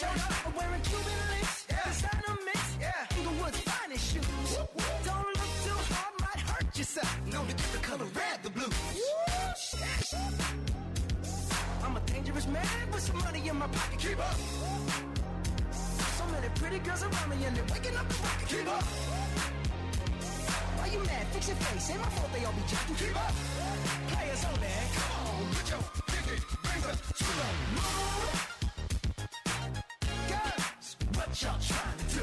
showed up, I'm wearing Cuban links. Designer mix, Inglewood's finest shoes. Don't look too hard, might hurt yourself. Known to get the color red, the blue. I'm a dangerous man with some money in my pocket. Keep up. So many pretty girls around me and they're waking up the rocket. Keep up. Why you mad? Fix your face. Ain't my fault they all be jacking. Keep up. Players only. Come on, put your pinky rings up to the moon. Girls, what y'all trying to do?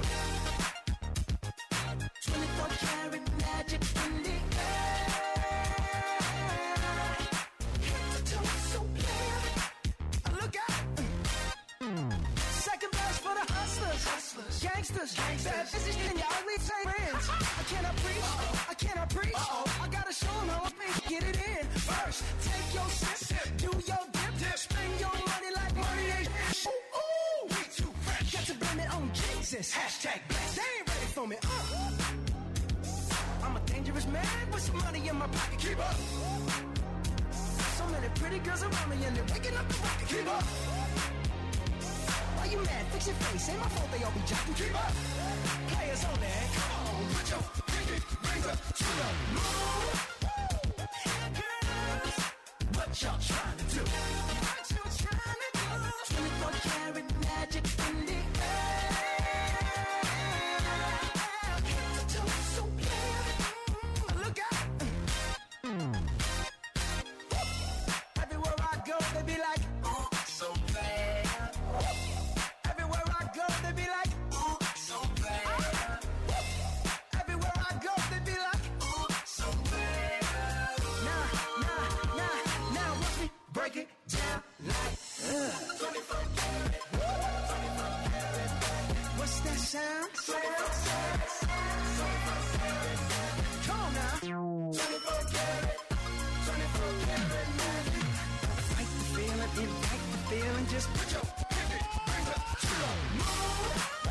24 karat magic in the air. Head to toe, so clear. Look out. Second verse for the hustlers, gangsters, bad business in your ugly friends. I cannot preach. I gotta show them how I think. Get it in. First, take your sip, do your dip, spend your money like money ain't ooh, we too fresh. Got to blame it on Jesus. Hashtag blessed. They ain't ready for me. I'm a dangerous man with some money in my pocket. Keep up. So many pretty girls around me and they're waking up the rocket. Keep up. Why you mad? Fix your face. Ain't my fault they all be jacking. Keep up. Players only. Come on, put your pinky rings up to the moon. Girls, what y'all trying to do? What you trying to do? 24 karat magic in the air. Head to toe, so clear. Look out. Everywhere I go, they be like, ooh, so bad. Everywhere I go, they be like, ooh, so bad. Everywhere I go, they be like, ooh, so bad. Now, watch me break it down like, 24 karat. What's that sound? 24 karat. Come on now. 24 karat. 24 karat magic. Fight the feeling, invite the feeling, just put your pinky rings up to the moon.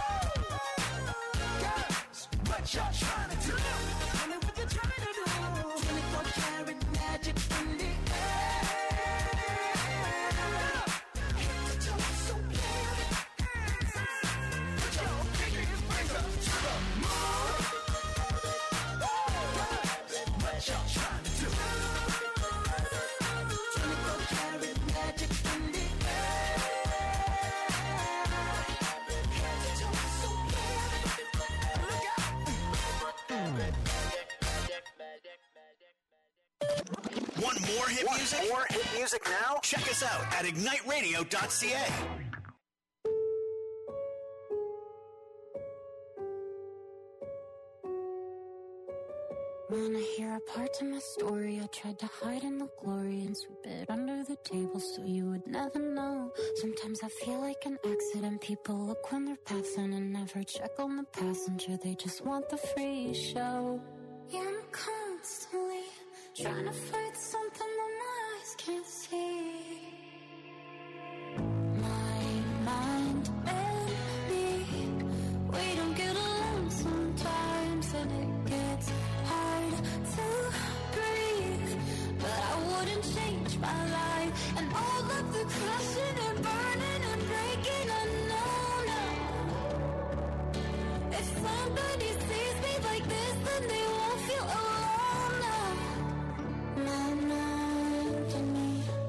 Girls, what y'all trying to do? Tell me what you're trying to do. 24 karat magic in the air. Head to toe, so clear. Put your pinky rings up to the moon. Girls, what y'all trying to do? 24 karat magic in the air. Head to toe, so clear. Look out. Want more hit music? More hit music now? Check us out at igniteradio.ca. Wanna hear a part of my story? I tried to hide in the glory and sweep it under the table so you would never know. Sometimes I feel like an accident. People look when they're passing and never check on the passenger. They just want the free show. Yeah, I'm constantly trying to fight something that my eyes can't see. My mind and me, we don't get along sometimes, and it gets hard to breathe. But I wouldn't change my life, and all of the crashing and burning and breaking, I know now. If somebody sees me like this, then they won't feel alone now. My mind and me.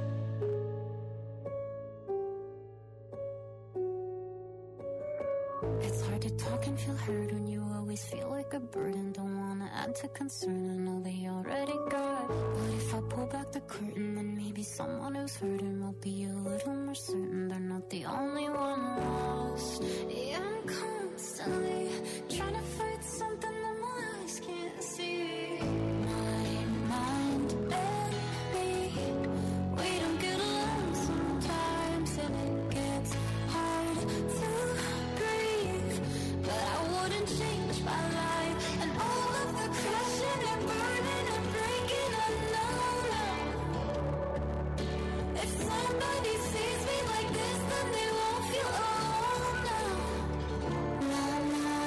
It's hard to talk and feel heard when you always feel like a burden. Don't wanna add to concern, I know they already got. But if I pull back the curtain, then maybe someone who's hurting will be a little more certain they're not the only one lost. Yeah, I'm constantly trying to fight something that my eyes can't see. My mind and me, we don't get along sometimes, and it gets hard to breathe. But I wouldn't change my life, and all of the crashing and burning and breaking, I know now. If somebody sees me like this, then they won't feel alone now. My mind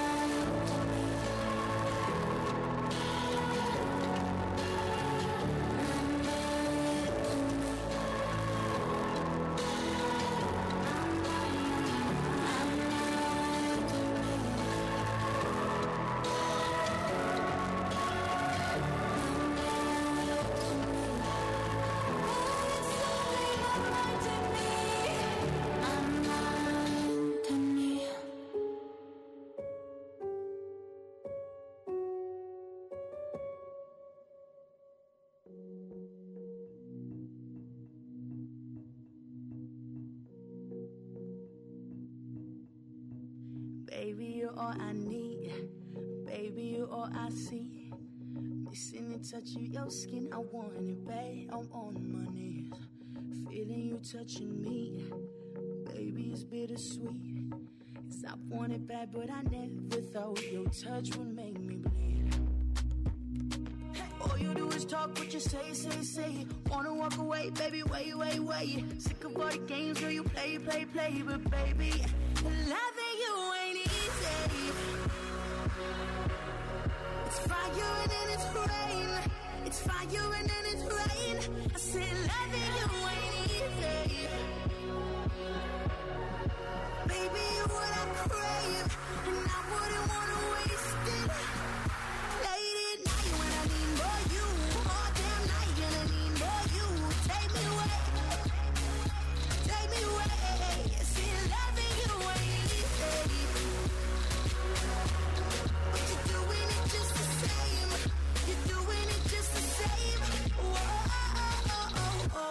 Baby, you're all I need. Baby, you're all I see. Missing the touch of your skin, I want it, babe. I'm on my knees, feeling you touching me. Baby, it's bittersweet. 'Cause I want it bad, but I never thought your touch would make me bleed. All you do is talk, what you say. Wanna walk away, baby, wait. Sick of all the games where you play. But baby, loving you ain't easy. It's fire and then it's rain. It's fire and then it's rain. I said loving you ain't easy. Baby, you're what I crave, and I wouldn't wanna waste it. Late at night when I need more you, all damn night gonna need more you. Take me away. See, loving you ain't easy, but you're doing it just the same. You're doing it just the same. Whoa.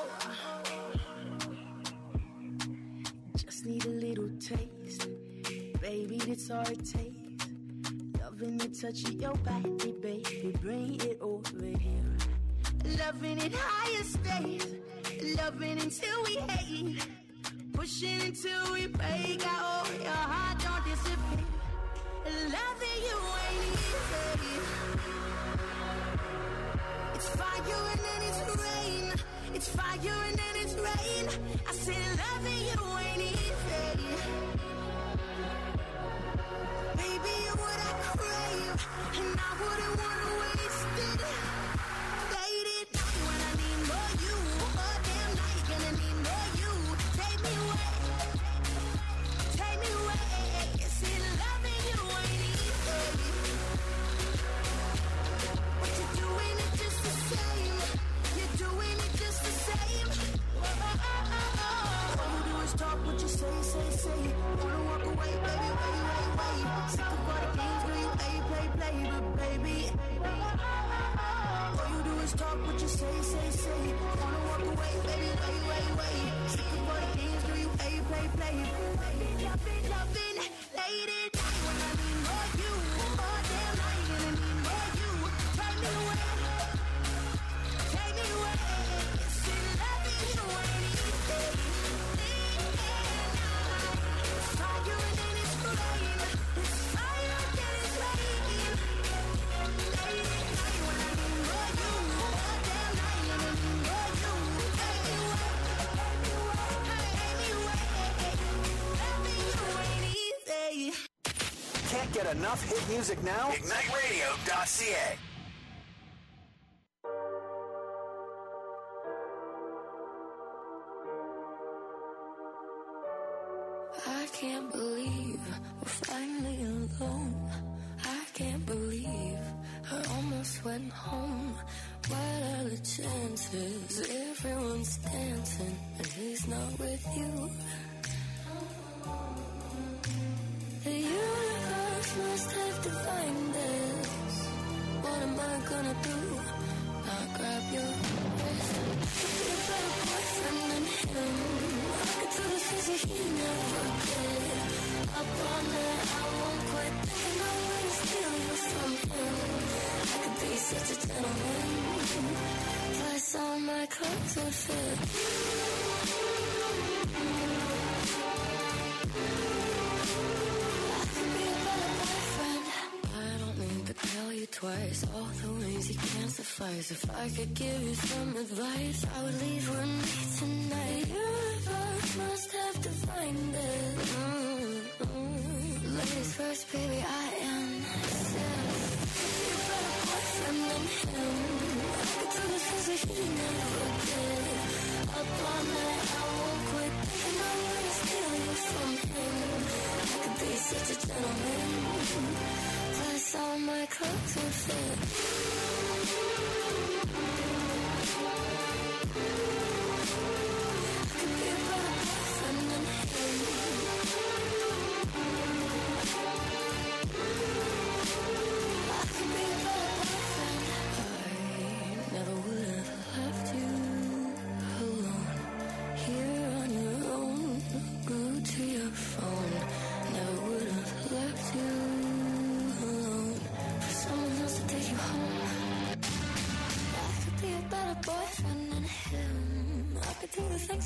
Just need a little taste, baby, that's all it takes. Loving the touch of your body, baby, bring it over here. Loving it higher stays, loving until we hate, pushing until we break out. Your heart don't disappear. Loving you ain't easy. It's fire and then it's rain. It's fire and then it's rain. I said loving you ain't easy. Baby, you're what I crave, and I wouldn't wanna waste it. Late at night when I need more you, all damn night gonna need more you. Take me away. See, loving you ain't easy, but you're doing it just the same. You're doing it just the same. All you do is talk, what you say. Wanna walk away, baby, wait. Sick of all the games where you play, but baby, all you do is talk, what you say. Wanna walk away, baby, wait. Sick of all the games where you play, loving, late at night when I need more you, all damn night gonna need more you. Take me away. See, loving you ain't easy. It's fire and then it's rain. It's fire and then it's rain. Late at night when I need more you, all damn night gonna need more you. Take me away. Loving you ain't easy. Can't get enough hit music now? IgniteRadio.ca. I can't believe we're finally alone. I can't believe I almost went home. What are the chances? Everyone's dancing and he's not with you. The universe must have defined this. What am I gonna do? Not grab your wrist. Be a better boyfriend than him. I could do the things that he never did. Up on that, I won't quit thinking I'm gonna steal you from him. I could be such a gentleman. Plus all my clothes would fit. Tell you twice, all the ways you can't suffice. If I could give you some advice, I would leave with me tonight. The universe must have defined it. Ladies first, baby, I am myself. Be a better boyfriend than him. I could do the things that he never did. Up on that, I won't quit thinking I'm gonna steal you from him. I could be such a gentleman. Plus all my clothes would fit. I could be a better boyfriend than him. I could be a better boyfriend. I never would have left you.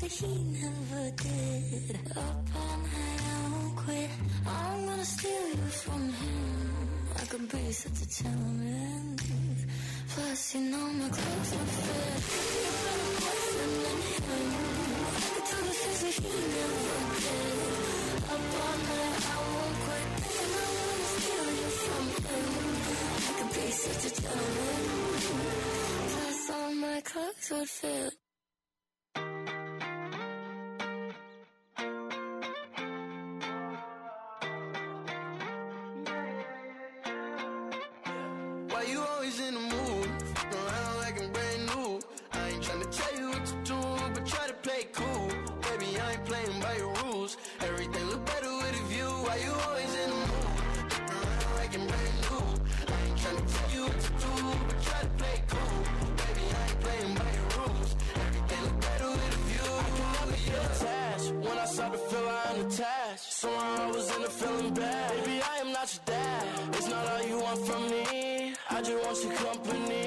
that he never did. Up all night, I won't quit. I'm gonna steal you from him. I could be such a gentleman. Plus, you know my clothes don't fit. You're a better boyfriend than him. I could do the things that he never did. Up all night, I won't quit. And I'm gonna steal you from him. I could be such a gentleman. Plus, all my clothes would fit. Why you always in the mood? Around like I'm brand new. I ain't tryna tell you what to do, but try to play cool. Baby, I ain't playing by your rules. Everything look better with a view. Why you always in the mood? Around like I'm brand new. I ain't tryna tell you what to do, but try to play cool. Baby, I ain't playing by your rules. Everything look better with a view. I can never get attached. When I start to feel I am attached, somehow I was in a feeling bad. Baby, I am not your dad. It's not all you want from me. I just want your company.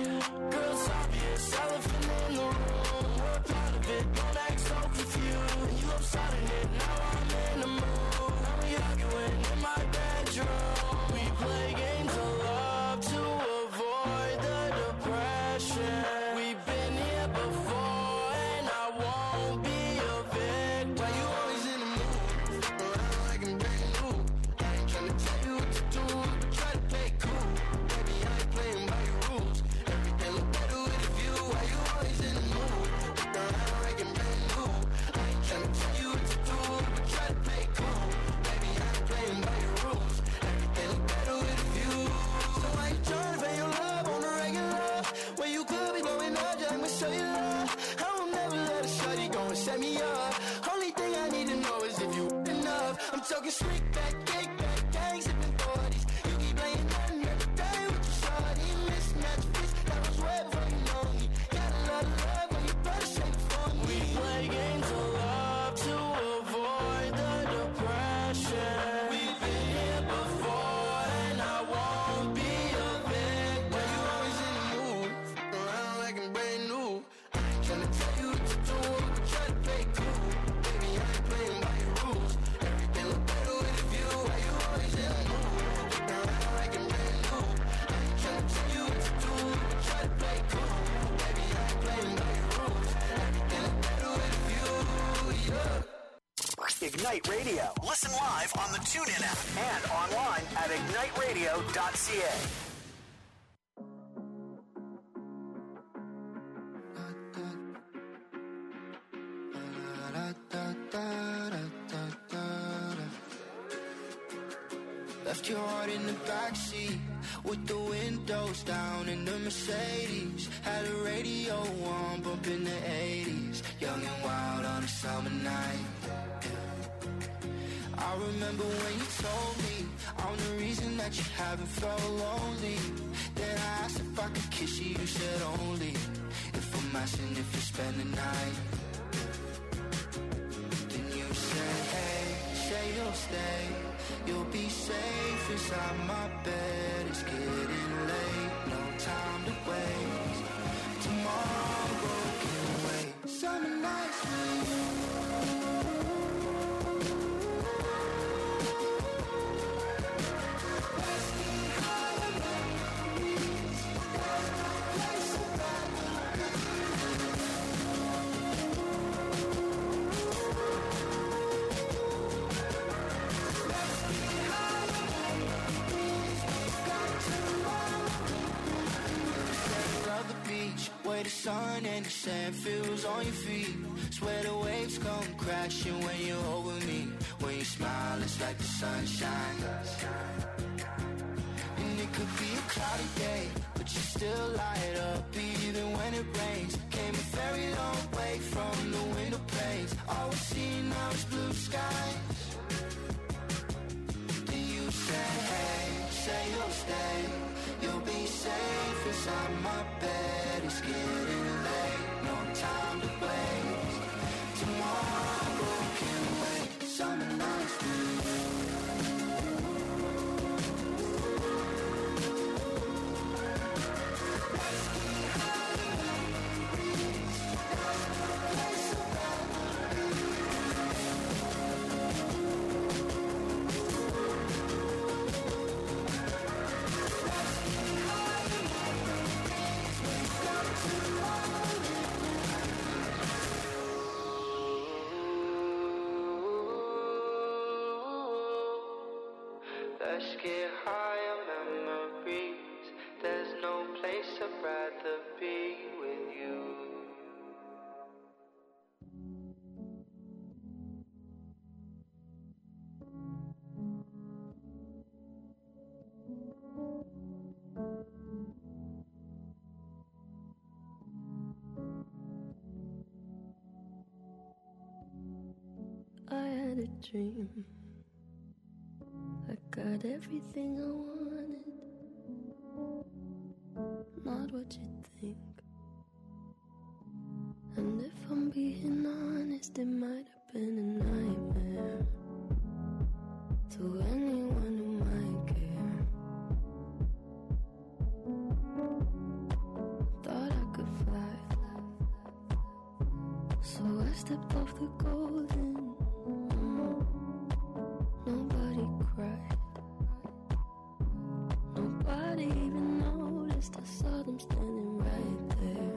Girl, it's obvious, elephant in the room. We're a part of it, don't act so confused. And you upside in it, now I'm in the mood. Now we arguing in my bedroom. We play games of love to avoid the depression. We've been here before and I won't be a victim. Why you always in the mood? Around like I'm brand new. I ain't tryna tell you what to do, but try to play cool. Baby, I ain't playing by your rules. Everything look better with a view. Why you always in the mood? Around like I'm brand new. I ain't tryna tell you what to do, but try to play cool. Baby, I ain't playing by your rules. Everything look better with a view. So I ain't tryna pay your love on the regular. When you could be blowing up, just I'ma show you love. I will never let a shawty go and set me up. Only thing I need to know is if you enough. I'm talking slick back, kick back, gang sipping 40s. You keep playing nothing every day with your shawty. Mismatch fits, that was way before you know me. Got a lot of love when you better shake it for me. We play games of love to avoid the depression. We've been here before and I won't be a victim. Why you always in the mood? Around like I'm brand new. I ain't tryna tell you what to do, but try to play cool. Baby, I ain't playing by your rules. Everything look better with a view. Why you always in the mood? Around like I'm brand new. I ain't tryna tell you what to do, but try to play cool. Baby, I ain't playing by your rules. Everything look better with a view. Yeah. Ignite Radio. Listen live on the TuneIn app and online at igniteradio.ca. Left your heart in the backseat with the windows down in the Mercedes. Had a radio on, bumping the 80s. Young and wild on a summer night. Yeah. I remember when you told me I'm the reason that you haven't felt lonely. Then I asked if I could kiss you, you said only if I'm asking if you spend the night. Then you said, hey, say you'll stay. You'll be safe inside my bed. It's getting late, no time to waste. Tomorrow can wait. Summer nights with you. Where the sun and the sand feels on your feet. Swear the waves come crashing when you're over me. When you smile, it's like the sunshine. And it could be a cloudy day, but you still light up even when it rains. Came a very long way from the window panes. All we see now is blue skies. Then you say, hey, say you'll stay. You'll be safe inside my bed. It's getting late, no time to waste. Tomorrow can wait. Summer nights with you. Let's get high and breeze. There's no place I'd rather Let's get high on memories. There's no place I'd rather be with you. I had a dream. I got everything I wanted. Not what you think. And if I'm being honest, it might have been a nightmare to anyone who might care. Thought I could fly, so I stepped off the golden. Nobody cried. Nobody even noticed. I saw them standing right there.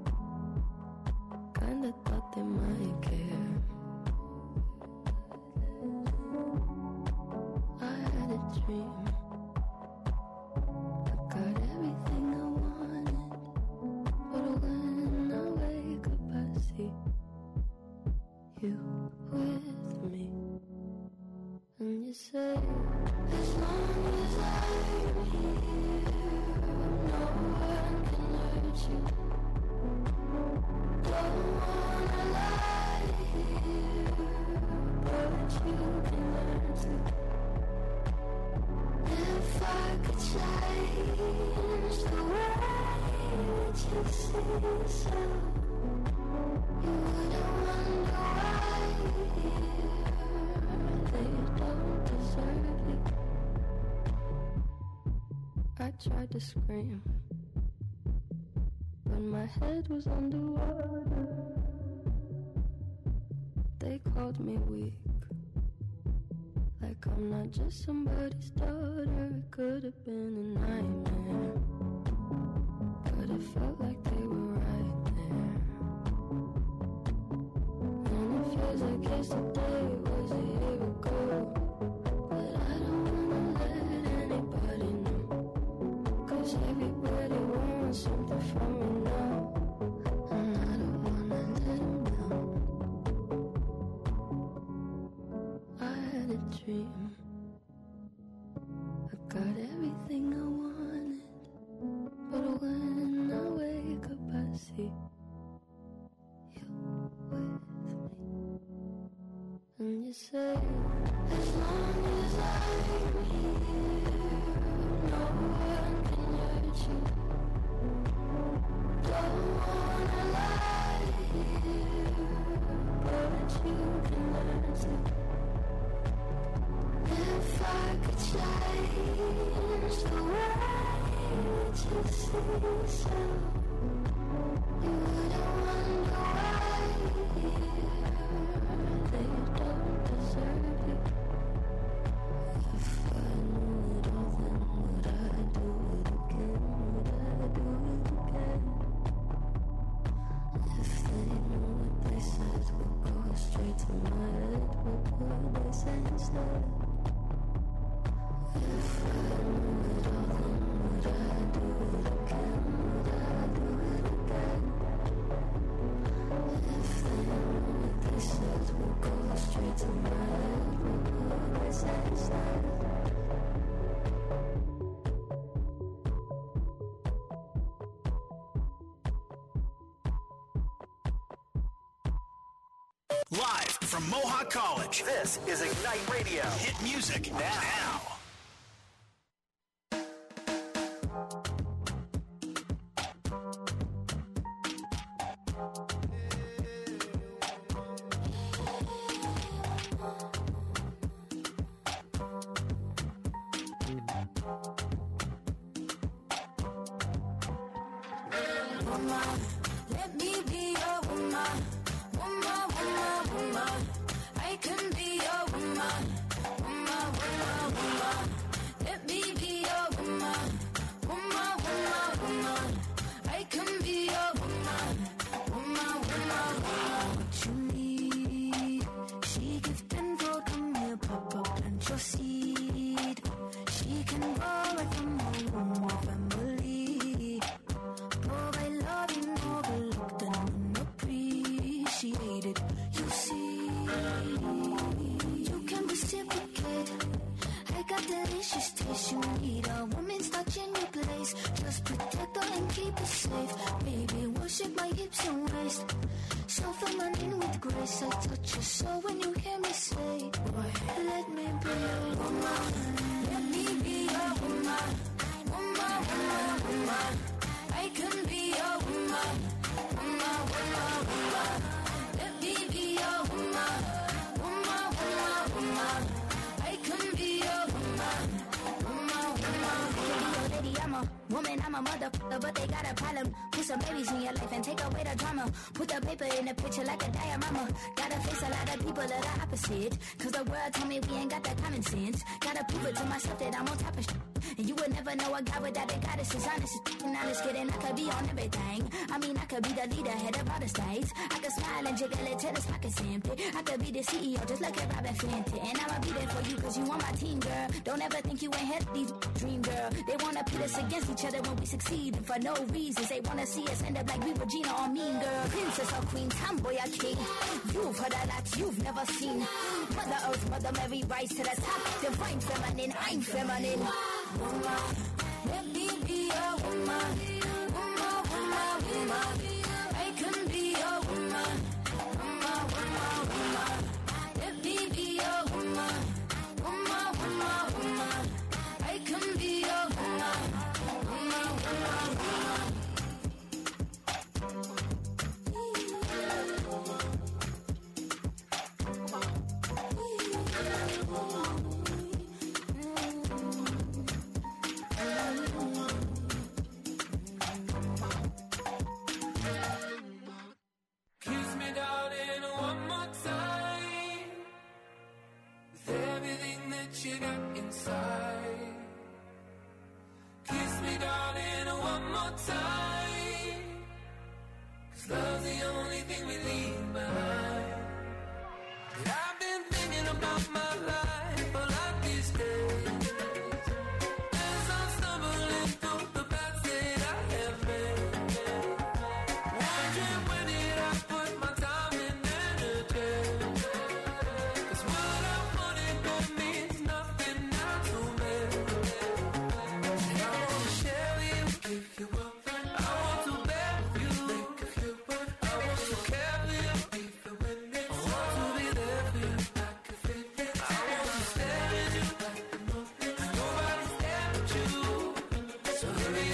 Kinda thought they might care. I had a dream. I got everything I wanted. But when I wake up I see you with me. And you say, as long as I'm here, no one can hurt you. Don't wanna lie here, but you can learn to. If I could change the way that you see yourself, you wouldn't wonder why they don't deserve you. I tried to scream, but my head was underwater. They called me weak, like I'm not just somebody's daughter. It could have been a nightmare, but it felt like they were right there. And it feels like yesterday was a year ago. But I don't wanna let anybody know, 'cause everybody wants something from me now, and I don't wanna let them down. I had a dream. I got everything I wanted. But when I wake up I see you with me. And you say, as long as I'm here, no one can hurt you. Don't wanna lie here, but you can learn to. If I could change the way that you see yourself, you wouldn't wonder why they don't deserve you. If I knew it all, then would I do it again? Would I do it again? If they knew what they said would go straight to my head, what would they say instead? If I knew it all, then would I do it again? Would I do it again? If they knew what they said would go straight to my head, what would they say instead? Live from Mohawk College, this is Ignite Radio. Hit music now. Let me be your woman, woman, woman, woman. I can be your woman, woman, woman, woman. Let me be your woman, woman, woman, woman. I can be your woman, woman, woman, woman. What you need, she gift and go, come here, pop up, plant your seed. space you need. A woman's touch in your place. Just protect her and keep her safe. Baby, worship my hips and waist. So feminine with grace. I touch your soul when you hear me say, boy, let me be a woman. Let me be a woman. Woman, woman, woman. I can be a woman. Woman, woman, woman. Let me be a woman. Woman, woman, woman. I can be a woman. Woman, woman, woman. Lady, I'm a woman, I'm a motherfucker, but they got a problem. Put some babies in your life and take away the drama. Put the paper in the picture like a diorama. Gotta face a lot of people that are opposite. Cause the world told me we ain't got that common sense. Gotta prove it to myself that I'm on top of shit. And you would never know a guy without a goddess is honest. And honest kidding, I could be on everything. I mean, I could be the leader, head of all the states. I could smile and jiggle it till his pockets empty. I could be the CEO, just like a Robin Fenton. And I'ma be there for you, cause you on my team, girl. Don't ever think you ain't had these dream, girl. They wanna pit us against each other when we succeed. And for no reasons, they wanna see us end up like we Regina or Mean Girl. Princess or Queen, tomboy or king. You've heard a lot you've never seen. Mother Earth, Mother Mary, rise to the top. Divine feminine, I'm feminine. Woman, let me be a woman. Woman, woman, woman. I can be a woman. Woman, woman, woman. Let me be a woman. Woman, woman, woman. I can be a woman. Woman, woman, woman. Kiss me, darling, one more time. With everything that you got inside. Kiss me, darling, one more time. 'Cause love's the only thing we leave behind. And I've been thinking about my life a lot these days. As I'm stumbling through the paths that I have made. Wondering when did I put my time and energy. 'Cause what I wanted don't means nothing now to me. And I want to share with you, give you up. I want to bear with you, make a few words. I want to care for you, even when it's I want to be there for you, like a fit. I want to stare at you like the moment. Nobody's there but you. So hurry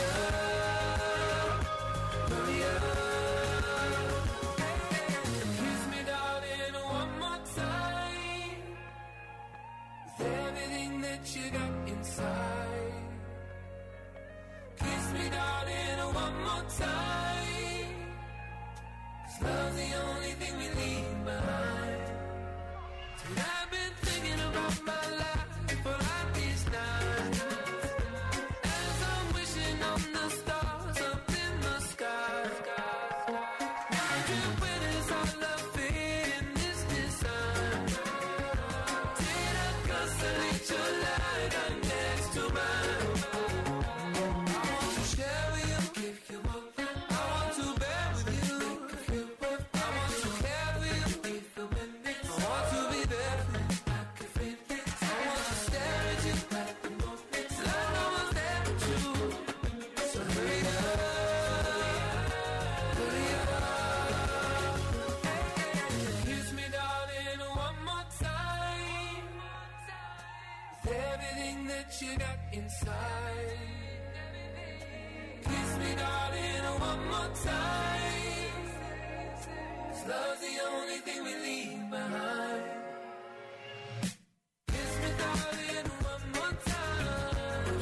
up, hurry up. Kiss me, darling, one more time. With everything that you got inside. Kiss me, darling, one more time. 'Cause love's the only thing we leave behind. And I've been thinking about my life for like these nights. As I'm wishing on the stars up in the sky. Wondering where does our love fit in this design? Did I constellate your light right next to mine? I want to share with you, give you up. I want to bear with you, if you would. I want to care for you, even when it's I want to be there for you, like a fit. I want to stare at you like the moment. Like no one's there but you. So hurry up, hurry up. Kiss me, darling, one more time. With everything that you got inside. Kiss me, darling, one more time. 'Cause love's the only thing we leave behind. Kiss me, darling, one more time.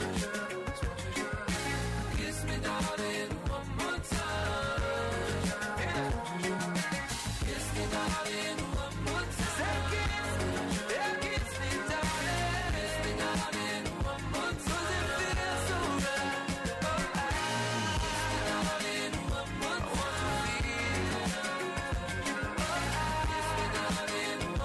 Kiss me, darling, one more time. Kiss me, darling, one more time. Kiss me, darling. Kiss me, darling, one more time. It feels so right. Darling, one more time. Kiss me, darling,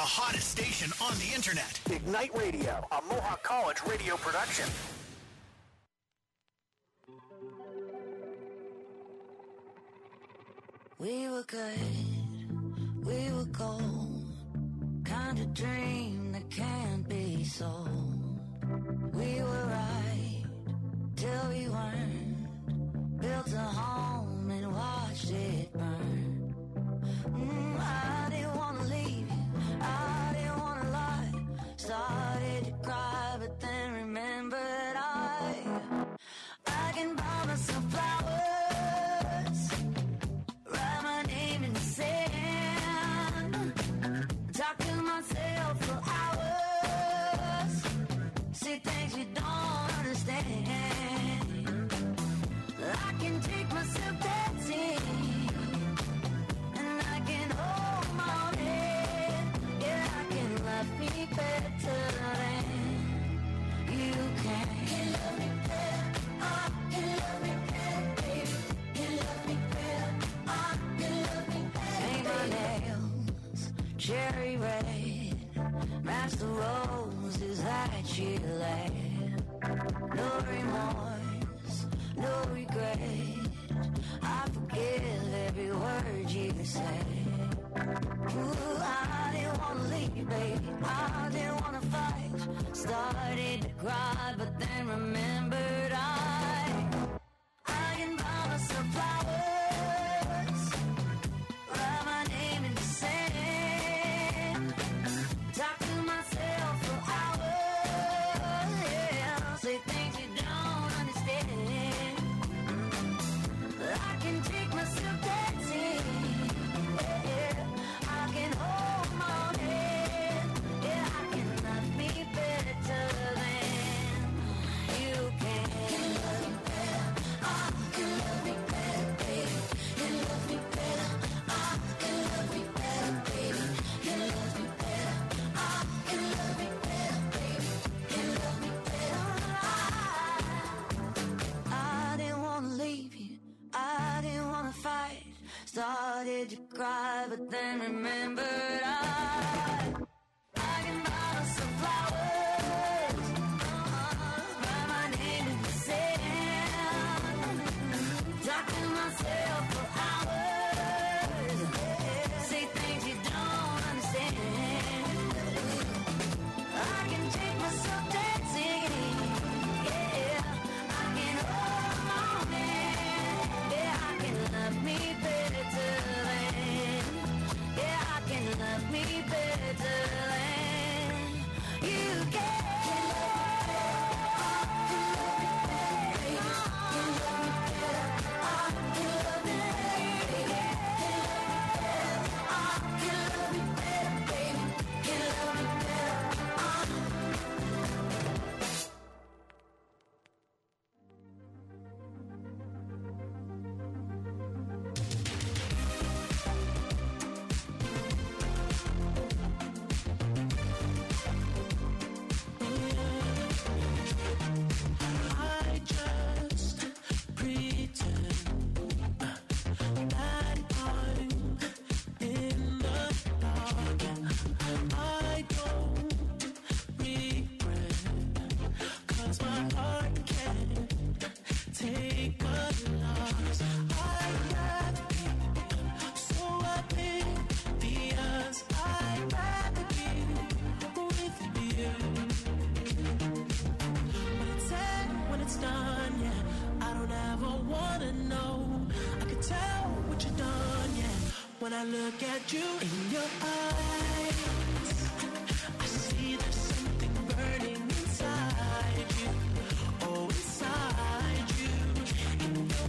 hottest station on the internet. Ignite Radio, a Mohawk College radio production. We were good, we were gold, kind of dream that can't be sold. We were right till we weren't, built a home and watched it burn. I didn't want to leave you, I didn't want to lie, started to cry but then remembered I can buy myself flowers, write my name in the sand, talk to myself for hours, say things you don't understand. I can take myself dancing, and I can hold my own head. Yeah, I can love me better than you can. Can love me better, can love me better, baby. Can love me better, can love me better. Paint my nails cherry red, match the roses that you laid. No remorse, no regret, I forgive every word you say. Ooh, I didn't want to leave, baby, I didn't want to fight, started to cry but then remembered I can buy myself flowers, write my name in the sand, talk to myself for hours, yeah, say things you don't understand. I can take myself dancing, yeah, I can hold my own head, yeah, I can love me better than you can. Can love me better, can love me better, baby. Can love me better, can love me better, baby. Can love me better, can love me better, baby. Can love me better. I didn't want to leave you, I didn't want to fight, started to cry but then remembered I can buy myself flowers, write my name in the sand, talk to myself for hours, say things you don't understand. I can take myself dancing, yeah, I can hold my own hand, yeah, I can love me better than, yeah, I can love me better than you can. I just pretend that I'm in the dark. I don't regret, 'cause my heart can't take a loss. I'd rather be so oblivious. I'd rather be with you. When it's said, when it's done, yeah, I don't ever wanna know. I can tell what you've done, yeah, when I look at you in your eyes. I see there's something burning inside you, oh, inside you. In your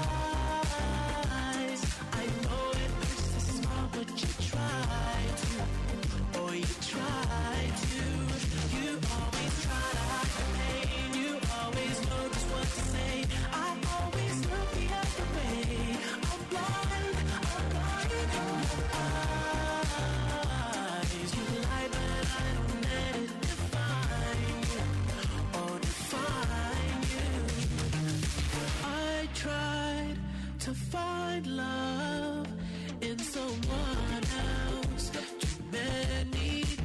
eyes, I know it hurts to smile, but you try to, oh, you try to. You always try to hide the pain, you always know just what to say. I always look the other way. I'm blind in your eyes. You lie, but I don't let it define you, oh, define you. I tried to find love in someone else too many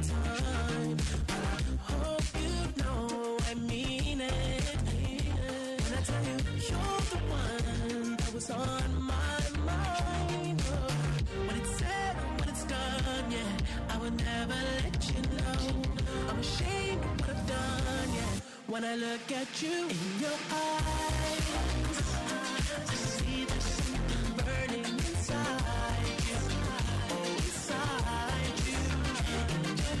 When I look at you in your eyes, I see there's something burning inside you. Oh, inside you. In your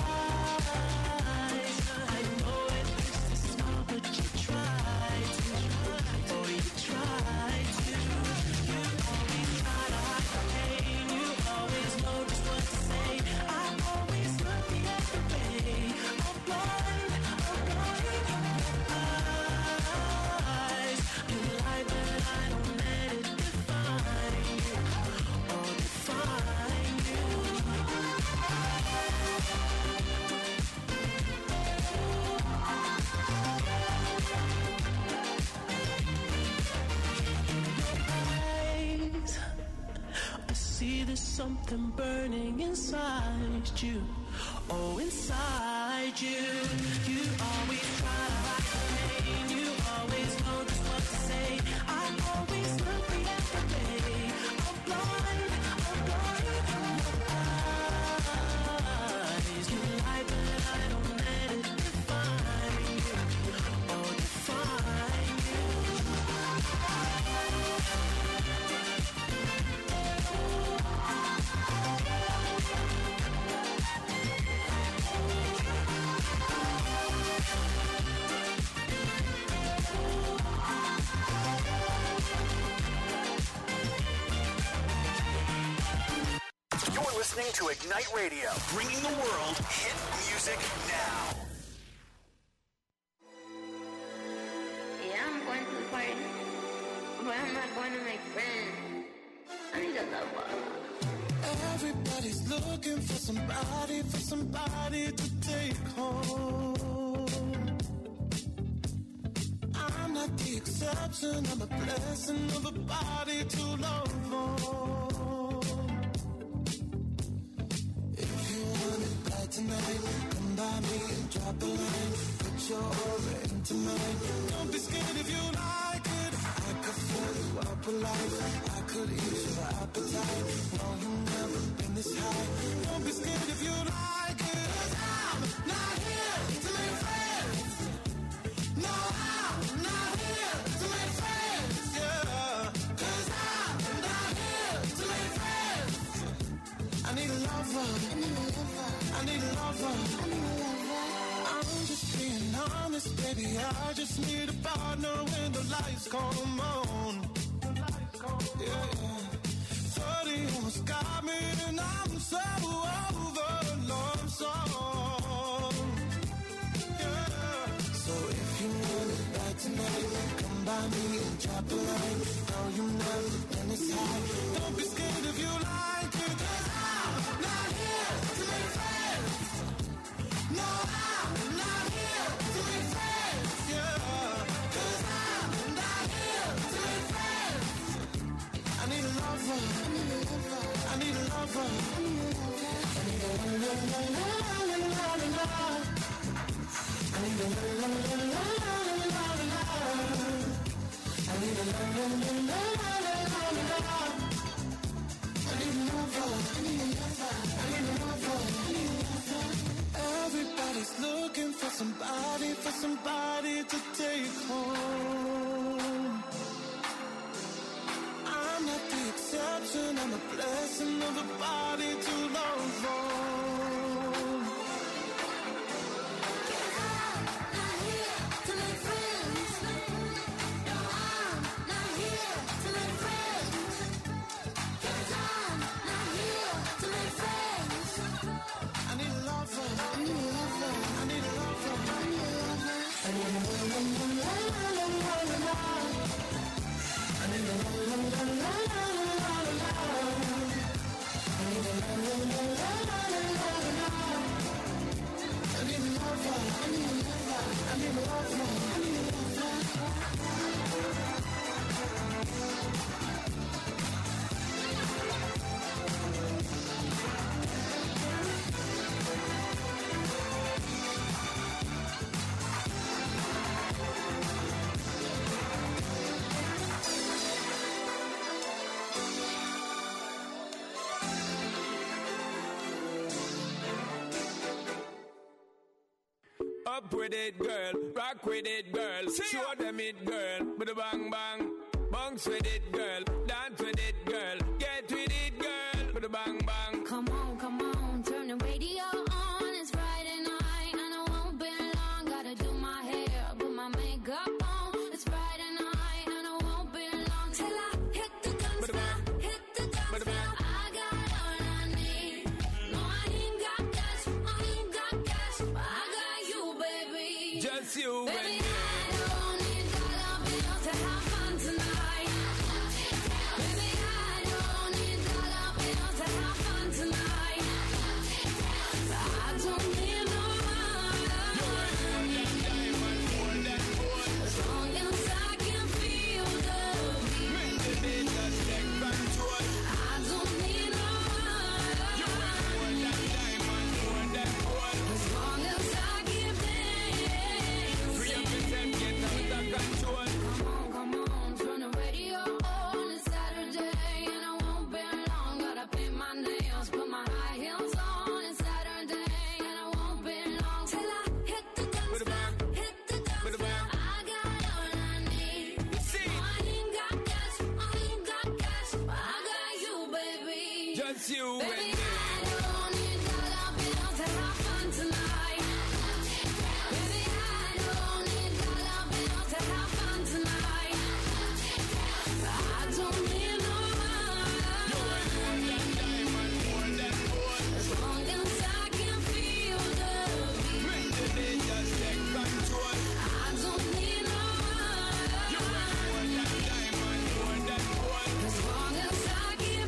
eyes, I know it hurts to smile, but you try to. Oh, you try to. You always try to hide the pain. You always know just what to say. I always look the other way. I'm blind. Eyes, you lie, but I don't let it define you. Oh, define you. Eyes, I see there's something burning inside you. Oh, inside you. You always try to hide the pain. You always know just what to say. I always look the other way. I'm blind. Eyes, you lie, but I don't let it define you. Oh, define you. You're listening to Ignite Radio, bringing the world hit music now. Yeah, I'm going to the party, but I'm not going to make friends. I need a lover. Everybody's looking for somebody to take home. I'm not the exception, I'm a blessing of a body to love on. If you want it bad tonight, come by me and drop a line. Put your aura into mine. Don't be scared if you like it. I could fill you up alive. I could ease your appetite. No, you've never been this high. Don't be scared if you like it. 'Cause I'm not here to make friends. No, I'm not here to make friends. Yeah. 'Cause I'm not here to make friends. I need a lover. I need a lover. I'm just being honest, baby. I just need a partner when the lights come on. Yeah, yeah. 30 almost got me, and I'm so over the love song. Yeah. So if you want it bad tonight, come by me and drop a line. No, you've never been this high. Don't be scared if you like it. 'Cause I'm not here to make friends. No, I'm not here to make friends. Yeah. 'Cause I'm not here to make friends. I need a lover. I need a lover. I need a la-la-la-la-la-la-la. I need a la-la-la-la-la-la-la. I need a la-la-la-la-la-la-la. I need a lover. I need a lover. I need a lover. Everybody's looking for somebody to take home. I'm not the exception, I'm a blessing of a body to love on. I'm not here to make friends. No, I'm not here to make friends. 'Cause I'm not here to make friends. I need a lover. I need a lover. I need a lover. I need a lover. I need a la-la-la-la-la-la-la. I need a la-la-la-la-la-la-la. I need a la-la-la-la-la-la. Up with it, girl. Rock with it, girl. Show them it, girl. With a bang bang. Bounce with it, girl. Dance with it, girl. Get with it, girl. With a bang bang. Come on, turn the radio on. It's Friday night and I won't be long. Gotta do my hair, put my makeup on. It's Friday night and I won't be long till I hit the dance floor, hit the dance floor. I got all I need. No, I ain't got cash, but I got you, baby. Just you Baby, and me. I don't need dollar bills to have fun tonight. Baby, I don't need dollar bills to have fun tonight. I don't need no money. As long as I can feel the beat. I don't need no money. As long as I keep dancing. Come on, turn the radio on. It's Saturday and I won't be long. Gotta paint my nails, put my high heels on. It's Saturday and I won't be long till I hit the dance floor, hit the dance floor. I got all I need. No, I ain't got cash, but I got you, baby. Just you and Baby, me. I don't need dollar bills to have fun tonight. Baby, I don't need dollar bills to have fun tonight. I don't need no money. As long as I can feel the beat. I don't need no money. As long as I keep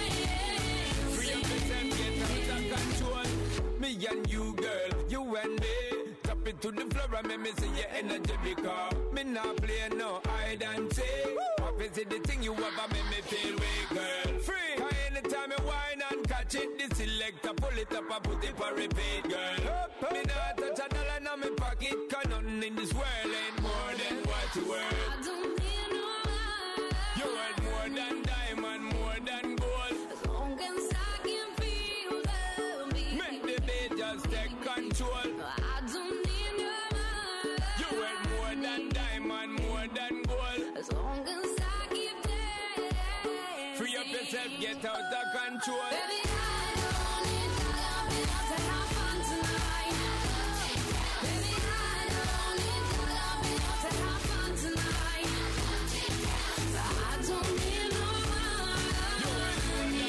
dancing. Me and you, girl, you and me. Tap it to the floor and make me see your energy because me not play no hide and seek. Obviously the thing you have make me feel weak, girl. Free. Cause anytime you whine and catch it, the selector pull it up and put it for repeat, girl. Me not touch a dollar in my pocket, cause nothing in this world ain't more than what you worth. I don't need no money. You worth more than diamond, more than gold. As long as I can feel the beat. Make the beat just take control. I don't need no money. You worth more than diamond, more than gold. As long as I keep dancing. Free up yourself, get out of control. Baby, I don't need dollar bills to have fun tonight. Baby, I don't need dollar bills to have fun tonight. I don't need no money.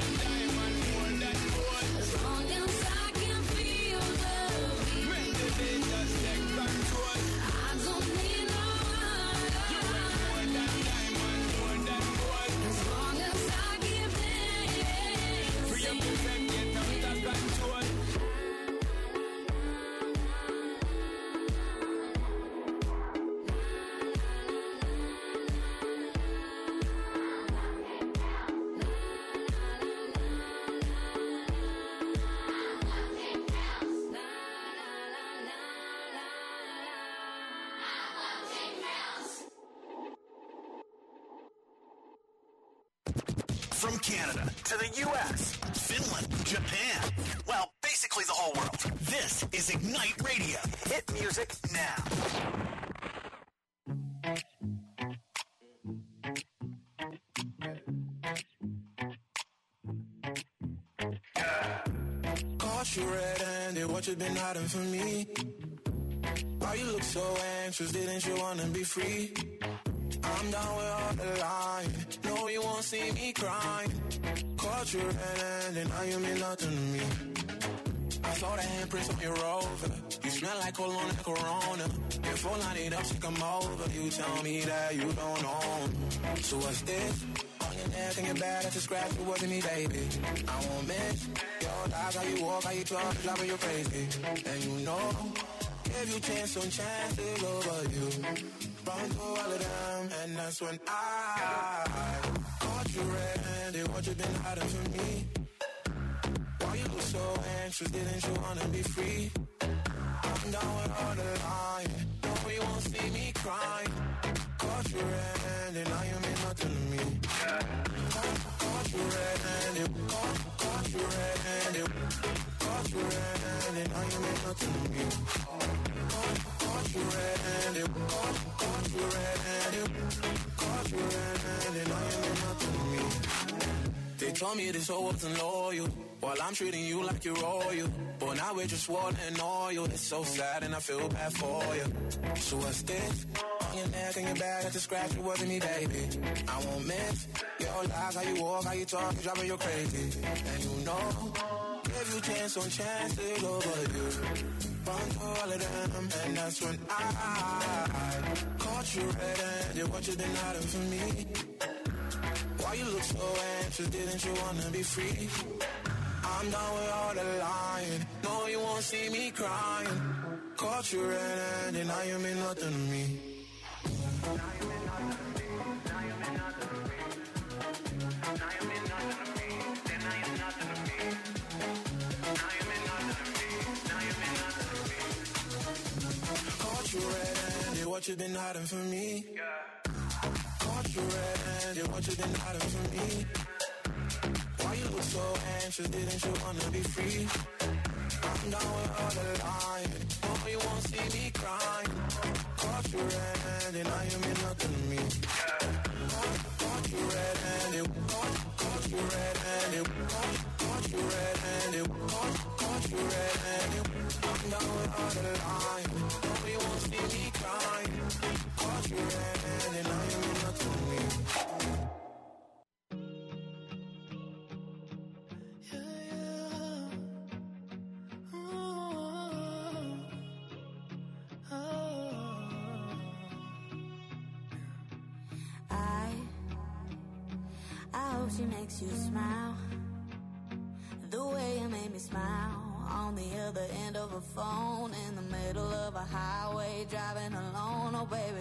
As long as I can feel the beat. I don't need no money. As long as I keep dancing. Free up yourself, get out of control. From Canada to the U.S., Finland, Japan. Well, basically the whole world. This is Ignite Radio. Hit music now. Caught you red-handed, what you been hiding from me? Why you look so anxious, didn't you wanna be free? I'm down with all the lying, no you won't see me crying. Caught you red-handed, now you mean nothing to me. I saw the handprints on your Rover, you smell like cologne and Corona. If all I need up, to come over, you tell me that you don't own. So what's this? On your neck and your back, that's a scratch, it wasn't me, baby. I won't miss your eyes, how you walk, how you talk, driving you crazy. And you know, if you chance on chances over you, run through all of them, and that's when I caught you red-handed, what you been hiding from me? Why you look so anxious, didn't you wanna be free? I'm down with all the lying, no you won't see me crying. Caught you red-handed, now you mean nothing to me. Caught you red-handed, caught you red-handed, caught you red-handed, now you mean nothing to me. caught you red-handed. Caught you red-handed, now you mean nothing to me. They told me this whole wasn't loyal, while I'm treating you like you're royal. But now we're just water and oil. It's so sad and I feel bad for you. So what's this? On your neck and your back, that's a scratch, it wasn't me, baby. I won't miss your lies, how you walk, how you talk, you driving you crazy. And you know, give you chance on chance to go, but you run to all of them. And that's when I caught you red-handed. What you been hiding from me? Why you look so anxious? Didn't you wanna be free? I'm done with all the lying. No, you won't see me crying. Caught you red-handed, now you mean nothing to me. Caught you red-handed, what you been hiding from me? Caught you red-handed, what you been hiding from me? Why you look so anxious, didn't you wanna be free? I'm down with all the lying, no, you won't see me crying. Caught you red-handed, now you mean nothing to me. Caught you red-handed, caught you red-handed, caught you red-handed, caught you red-handed. I'm down with all the lying, no, you won't see me crying. Caught you red-handed, now you mean nothing to me. I hope she makes you smile the way you made me smile on the other end of a phone in the middle of a highway driving alone. Oh baby,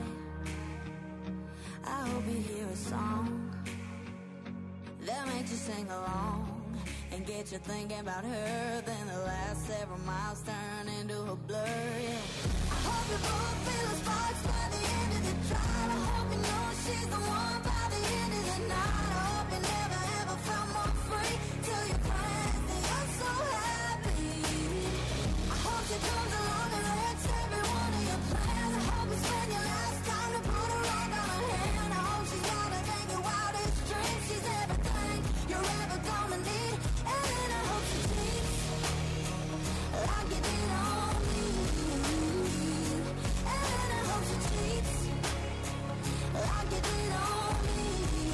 I hope you hear a song that makes you sing along and get you thinking about her. Then the last several miles turn into a blur. Yeah. I hope you both feel the sparks by the end of the drive. I hope you know she's the one by the end of the night. I hope you never ever felt more free. Tell your friends that you're so happy. I hope she comes along and wrecks every one of your plans. I hope you spend your last time to put a rock on her hand. I hope she's gonna think your wildest dreams. She's everything you're ever gonna need. And then I hope she cheats like you did on me. And then I hope she cheats like you did on me.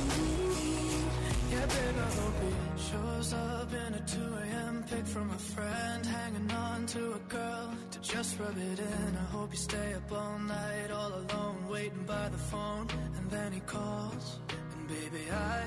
Yeah, babe, I hope he shows up in a 2 a.m. pic from a friend, hanging on to a girl to just rub it in. I hope you stay up all night, all alone, waiting by the phone, and then he calls. And baby, I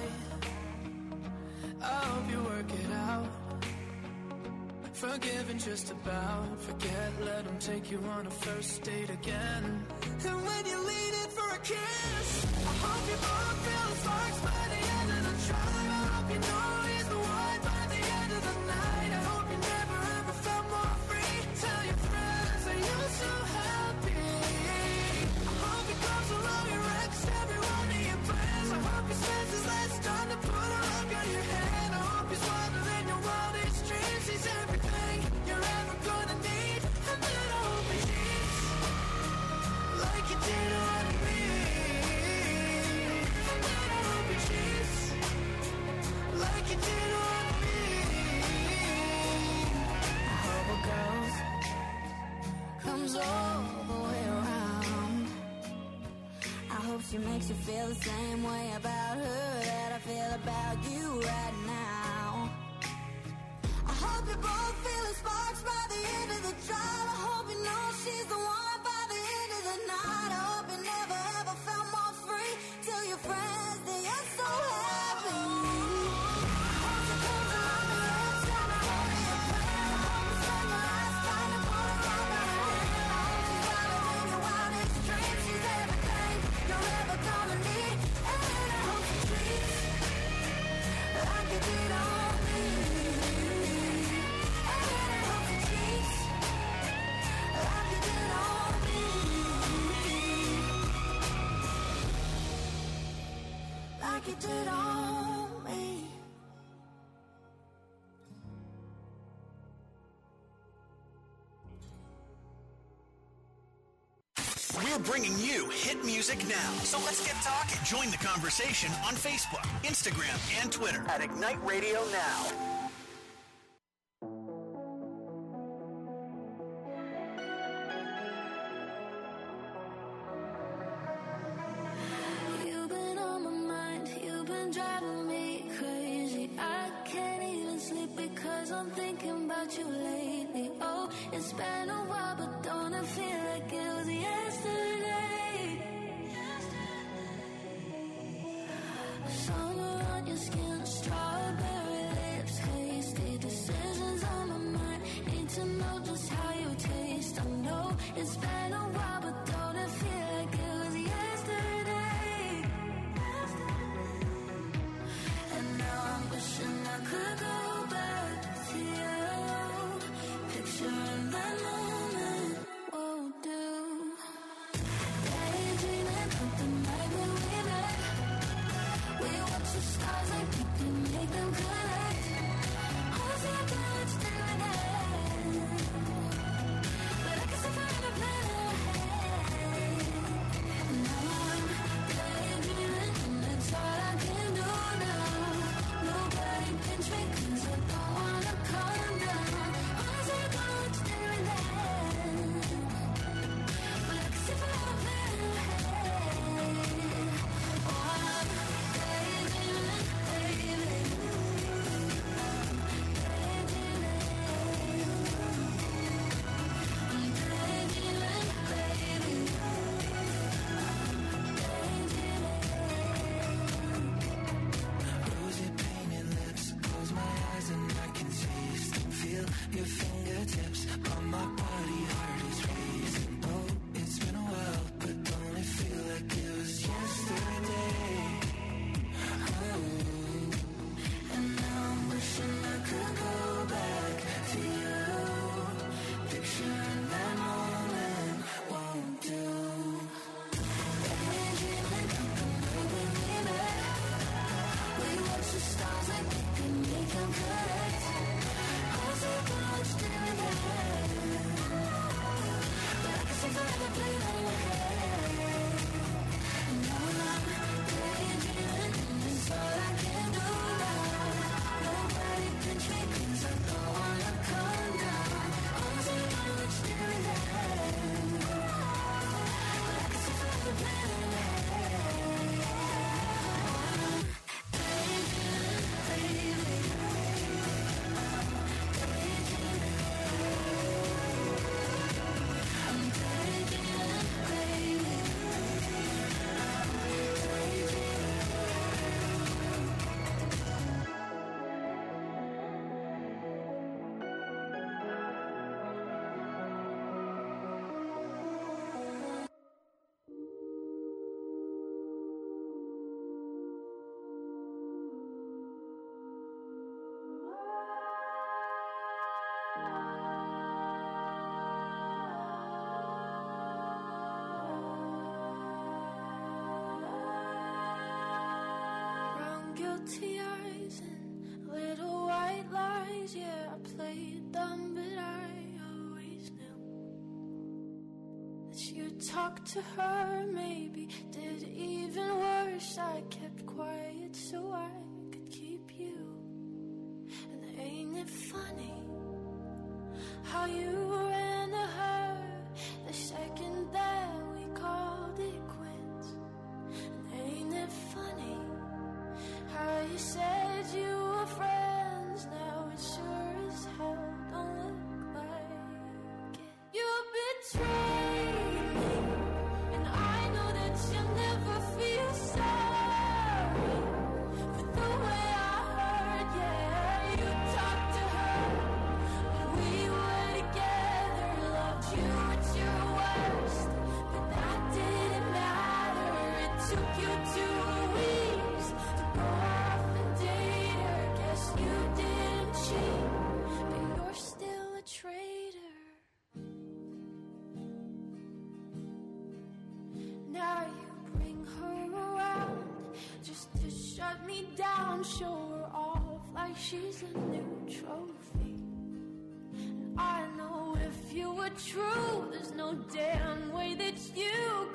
hope you work it out. Forgiving just about, forget, let him take you on a first date again. And when you lean in for a kiss, I hope you both feel the sparks by the end of the drive. I hope you know he's the one by the end of the night. I hope you never ever felt more free. Tell your friends that you're so happy. I hope he comes along and wrecks every one of your plans. I hope he spends his last time to put a rock on your hand. I hope he's wilder than your wildest dreams. He's everything you're ever gonna need. And then I hope he cheats like you did on me. And then I hope he cheats like you did on me. I hope a girl comes all the way around. I hope she makes you feel the same way about her that I feel about you right now. I hope you both feel the sparks by the end of the drive. I hope you know she's the one by the end of the night. I hope you never ever felt more free. Tell your friends that you're so happy. I hope she comes along and wrecks every one of your plans. I hope you spend your last time to put a rock on her hand. I hope she's wilder than your wildest dreams. She's everything you're ever gonna need. And then I hope she treats like you did on me. And then I hope she cheats like you did on me. Like you did on me. We We're bringing you hit music now. So let's get talking. Join the conversation on Facebook, Instagram, and Twitter at Ignite Radio Now. You've been on my mind, you've been driving me crazy. I can't even sleep because I'm thinking about you lately. Oh, it's been a while, but don't it feel like it was yesterday? Summer on your skin, strawberry lips, hasty decisions on my mind. Need to know just how you taste. I know it's been a while, but don't it feel like it was yesterday? And now I'm wishing I could go back to you. Picturing that moment won't do. Daydreaming of the night when we met. We watch the stars like we can make them connect. Always think that it's doing it, but I guess I find a better head. Now I'm daydreaming and that's all I can do now. Nobody pinch me 'cause I don't wanna calm down. Always think that it's doing it, but I guess I find a better head. Oh, I'm daydreaming, baby. Rosy painted lips, close my eyes and I can taste and feel your fingertips on my body, heart is racing. Oh, it's been a while, but don't it feel like it was yesterday? Oh, And now I'm wishing I could go back to you. Picturing that moment won't do. Daydreaming of the night when we met. We watch the stars like we can make them correct. Always think that it's doing it, but I guess I forever play that in my head. And now I'm daydreaming and it's all I can do now. Nobody pinch me 'cause I don't wanna calm down. Always think that it's doing it, but I guess I forever play that in my head. Daydreaming, baby. I'm daydreaming, baby. Brown guilty eyes and little white lies. Yeah, I played dumb, but I always knew that you'd talk to her. Maybe did even worse. I kept quiet so I could keep you. And ain't it funny how you ran to her the second that we called it quits? And ain't it funny how you said you were friends? Now it sure as hell don't look like it. You betrayed me, and I know that you'll never feel sorry for the way I heard. Yeah, you talked to her when we were together, loved you at your worst, but that didn't matter. It took you 2 weeks to go off and date her. Guess you didn't cheat, but you're still a traitor. Now you bring her around just to shut me down, show her off like she's a new trophy. And I know if you were true, there's no damn way that you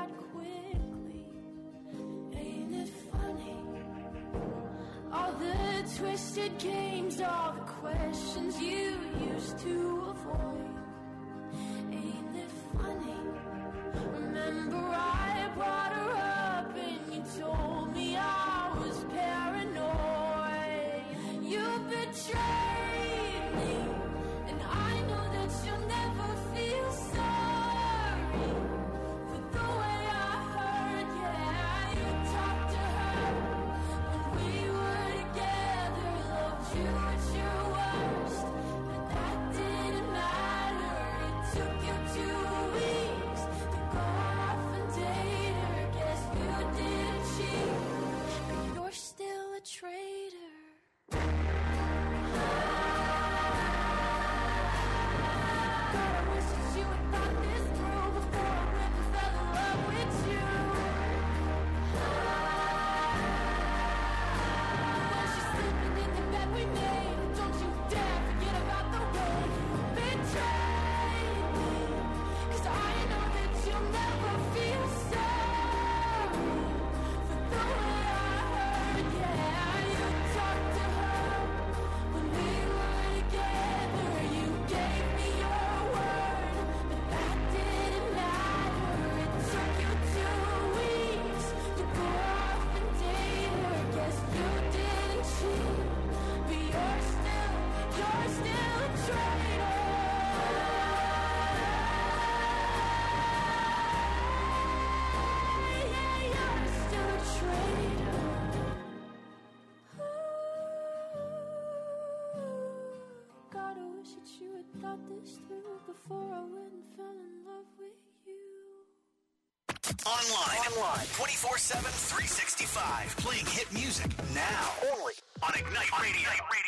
that quickly. Ain't it funny? All the twisted games, all the questions you used to avoid. Ain't it funny? Remember I brought her up and you told me I was paranoid. You betrayed me, and I know that you'll never feel sorry for the way I hurt. Yeah, you talked to her when we were together, loved you at your worst, but that didn't matter. It took you 2 weeks to go off and date her. Guess you didn't cheat, but you're still a traitor. God, I wish that you had thought this through before I went and fell in love with you. When she's sleeping in the bed we made, don't you dare forget about the way you betrayed me. 'Cause I know that you'll never feel sorry for the way I hurt. Yeah, you talked to her when we were together. You gave me your word, but that didn't matter. It took you 2 weeks to go off and date her. Guess you didn't cheat, but you're still a traitor. Yeah, you're still a traitor. God, I wish that you had thought this through before I went and fell in love with you. Online. 24/7, 365. Playing hit music now. Only on Ignite Radio.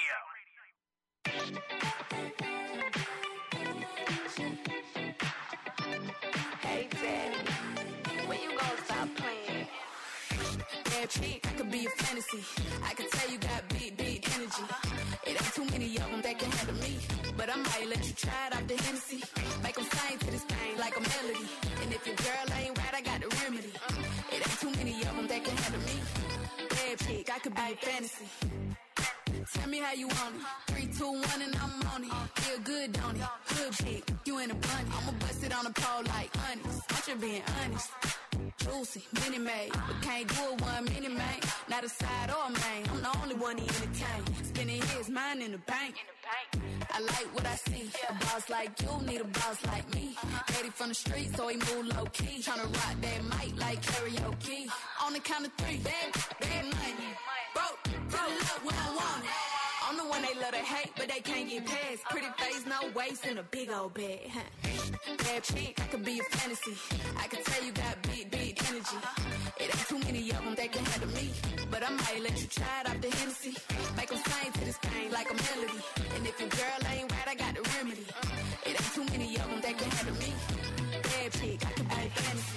Hey, Daddy, when you gonna stop playing? Bad chick, I could be a fantasy. I can tell you got big energy. It ain't too many of them that can handle me, but I might let you try it out the Hennessy. Make them sing to this thing like a melody. And if your girl ain't right, I got the remedy. It ain't too many of them that can handle me. Bad chick, I could be a fantasy. Tell me how you want it. 3, 2, 1, and I'm on it. Feel good, don't it? Good chick, you in a bunny. I'ma bust it on the pole like honest. I'm just being honest. Juicy, mini made, but can't do it 1 minute, man. Not a side or a main. I'm the only one he entertain. Spending his mind in the bank. I like what I see. A boss like you need a boss like me. Daddy from the street, so he move low key. Tryna rock that mic like karaoke. On the count of 3, bad money. Broke, to the left when I want it. I'm the one they love to hate, but they can't get past. Pretty face, no waist, and a big old bag. Bad chick, I could be a fantasy. I can tell you got big energy. It ain't too many of them that can handle me, but I might let you try it out the Hennessy. Make them sing to this thing like a melody. And if your girl ain't right, I got the remedy. It ain't too many of them that can handle me. Bad chick, I could be a fantasy.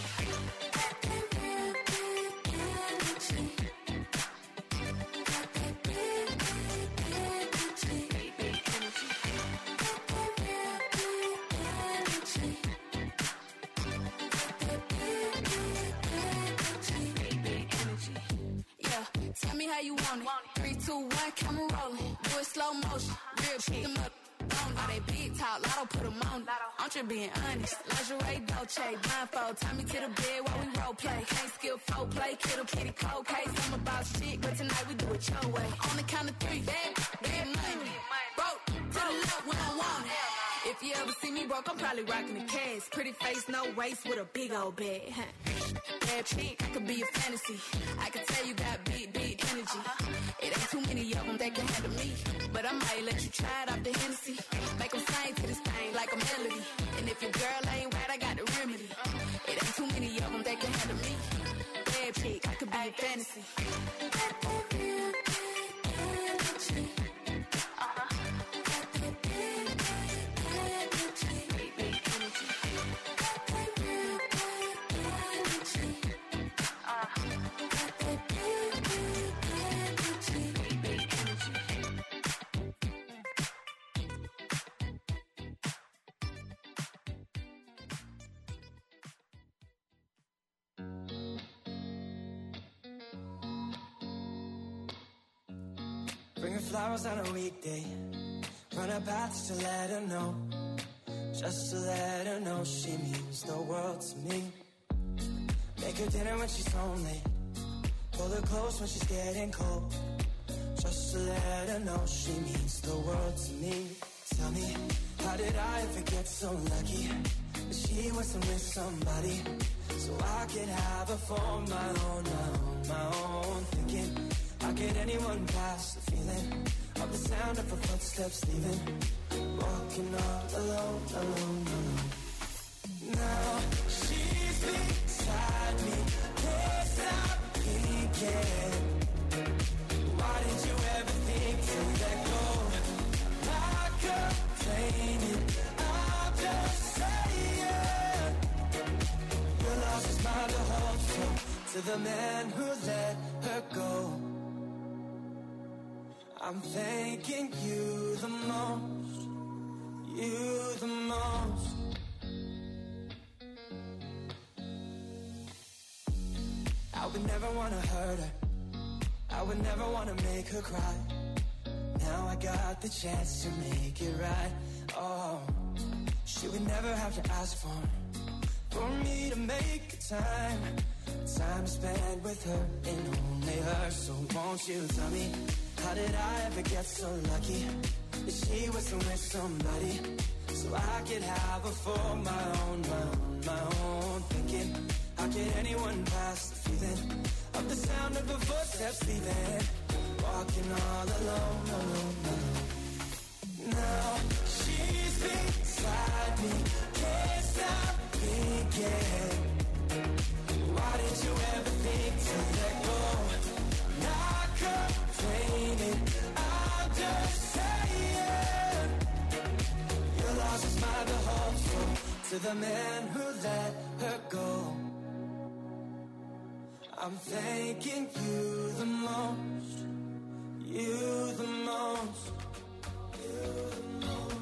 Tell me how you want it. 3, 2, 1, camera rolling. Do it slow motion. Real shit. Them up. All they big talk, lotto put them on it. I'm just being honest. Lingerie, Dolce, blindfold. Tie me to the bed while we role play. Can't skill folk play, kiddo, kitty, cold case. I'm about shit, but tonight we do it your way. On the count of 3, bad money. Broke, to the left when I want it. If you ever see me broke, I'm probably rocking the cash. Pretty face, no waist, with a big old bag. Bad chick, I could be a fantasy. I can tell you got big energy. It ain't too many of them that can handle me, but I might let you try it out the Hennessy. Make them sing to this thing like a melody. And if your girl ain't right, I got the remedy. It ain't too many of them that can handle me. Bad chick, I could be a fantasy. flowers on a weekday. Run her paths to let her know. Just to let her know she means the world to me. Make her dinner when she's home late. Pull her close when she's getting cold. Just to let her know she means the world to me. Tell me, how did I ever get so lucky that she wasn't with somebody so I could have her for my own, my own. Thinking, how could anyone pass the feeling of the sound of her footsteps leaving? Walking all alone, alone, alone. Now she's beside me, can't stop thinking. Why did you ever think to let go? Not complaining, I'm just saying. Your loss is mine to hold true to the man who let her go. I'm thanking you the most, you the most. I would never wanna hurt her, I would never wanna make her cry. Now I got the chance to make it right. Oh, she would never have to ask for me to make a time spent with her and only her. So won't you tell me, how did I ever get so lucky that she wasn't with somebody so I could have her for my own, my own. Thinking, how could anyone pass the feeling of the sound of her footsteps leaving? Walking all alone, alone, alone. Now she's beside me, can't stop thinking. Why did you ever think to let go? Not complaining, I'm just saying. Your loss is mine to hold true to the man who let her go. I'm thanking you the most, you the most, you the most.